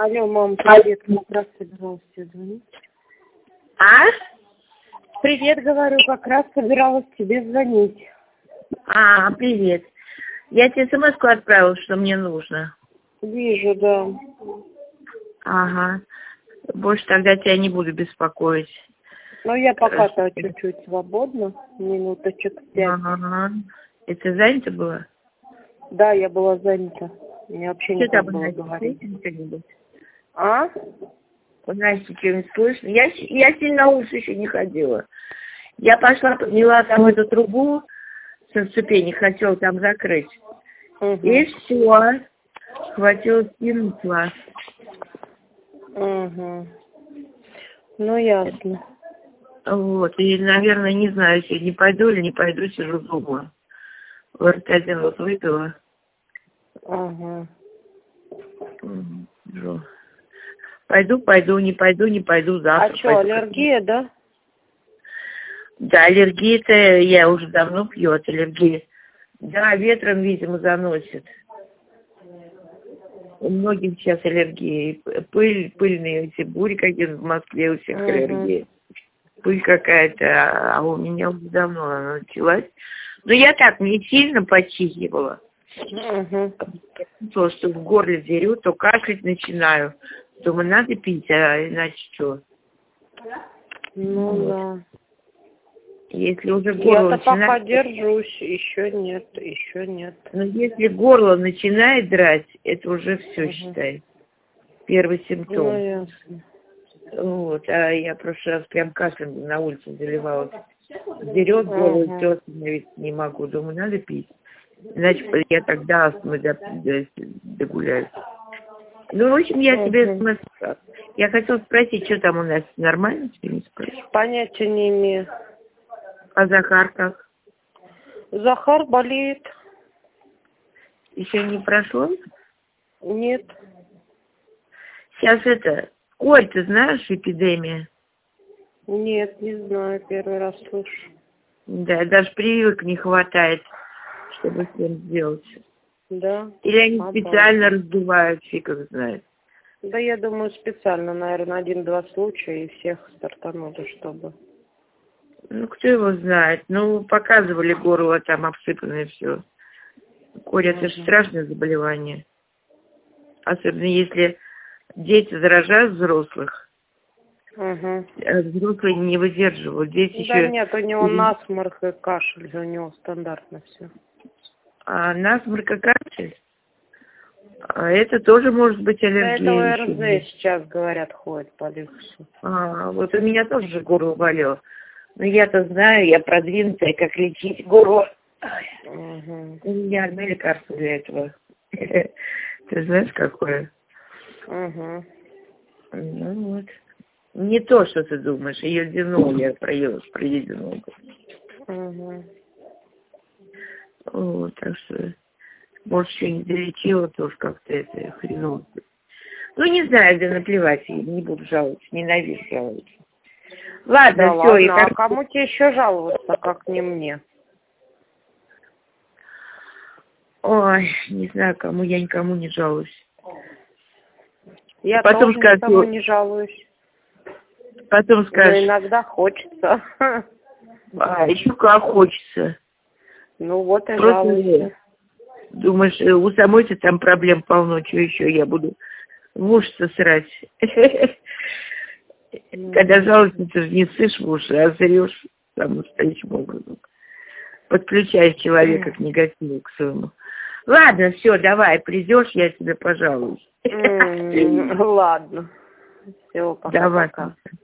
Алло, мам, привет. Как раз собиралась тебе звонить. А? Привет, говорю, как раз собиралась тебе звонить. Привет. Я тебе смс-ку отправила, что мне нужно. Вижу, да. Ага. Больше тогда тебя не буду беспокоить. Но я пока-то чуть-чуть свободна, минуточек 5. Ага. И ты занята была? Да, я была занята. Мне вообще не Что было там говорить. что-нибудь? А? У Насти что-нибудь слышно? Я сильно на улицу еще не ходила. Я пошла, подняла там эту трубу со ступеней, хотела там закрыть. Угу. И все. Хватило скинуть вас. Угу. Ну, ясно. Вот. И, наверное, не знаю, сегодня пойду или не пойду, сижу дома. ЛРТ-1 вот выпила. Ага. Пойду, не пойду завтра. А что, аллергия, да? Да, аллергия-то я уже давно пью от аллергии. Да, ветром, видимо, заносит. У многих сейчас аллергия. Пыльные эти бури какие-то в Москве, у всех аллергия. Пыль какая-то, а у меня уже давно она началась. Но я так не сильно почихивала. То, что в горле деру, то кашлять начинаю. Думаю, надо пить, а иначе что? Ну вот. Да. Если уже горло я-то начинает... пока держусь, еще нет. Но если горло начинает драть, это уже все, считай. Первый симптом. Ну, ясно. Вот, а я в прошлый раз прям кашлем на улице заливалась. Дерет горло, все остановиться не могу. Думаю, надо пить. Иначе я тогда астмы догуляюсь. Ну, в общем, я тебе... Я хотела спросить, что там у нас нормально, тебе не спрашиваю? Понятия не имею. А Захар как? Захар болеет. Еще не прошло? Нет. Сейчас Коль, ты знаешь, эпидемия? Нет, не знаю, первый раз слышу. Да, даже прививок не хватает, чтобы всем сделать. Да. Или они специально раздувают, фиг их знает. Да, я думаю, специально, наверное, 1-2 случая, и всех стартанули, чтобы... Ну, кто его знает. Ну, показывали горло, там обсыпанное все. Корь, это же страшное заболевание. Особенно если дети заражают взрослых. Взрослые не выдерживают. Дети да еще... нет, у него насморк и кашель, у него стандартно все. А насморк и кашель? А это тоже может быть аллергия. Да, это ОРЗ сейчас, говорят, ходит по люксу. Вот у меня тоже горло болело. Но я-то знаю, я продвинутая, как лечить горло. У меня одно лекарство для этого. Ты знаешь, какое? Ну вот. Не то, что ты думаешь. Йодинол я проела, про йодинол. Вот, так что... Может, еще не долечила, тоже как-то это хреново. Ну, не знаю, да наплевать, не буду жаловаться, ненавижу жаловаться. Ладно, да все. Ладно, а кому тебе еще жаловаться, как не мне? Ой, не знаю, кому, я никому не жалуюсь. Я потом тоже скажу, никому не жалуюсь. Потом скажешь. Но иногда хочется. Еще как хочется. Ну вот и жалуйся. Думаешь, у самой-то там проблем полно, что еще я буду в уши срать. Когда жалуешься, ты же не ссышь в уши, а зрешь самым настоящим образом. Подключаешь человека к негативу, к своему. Ладно, все, давай, придешь, я тебе пожалуюсь. Ладно. Все, пока. Давай. Пока.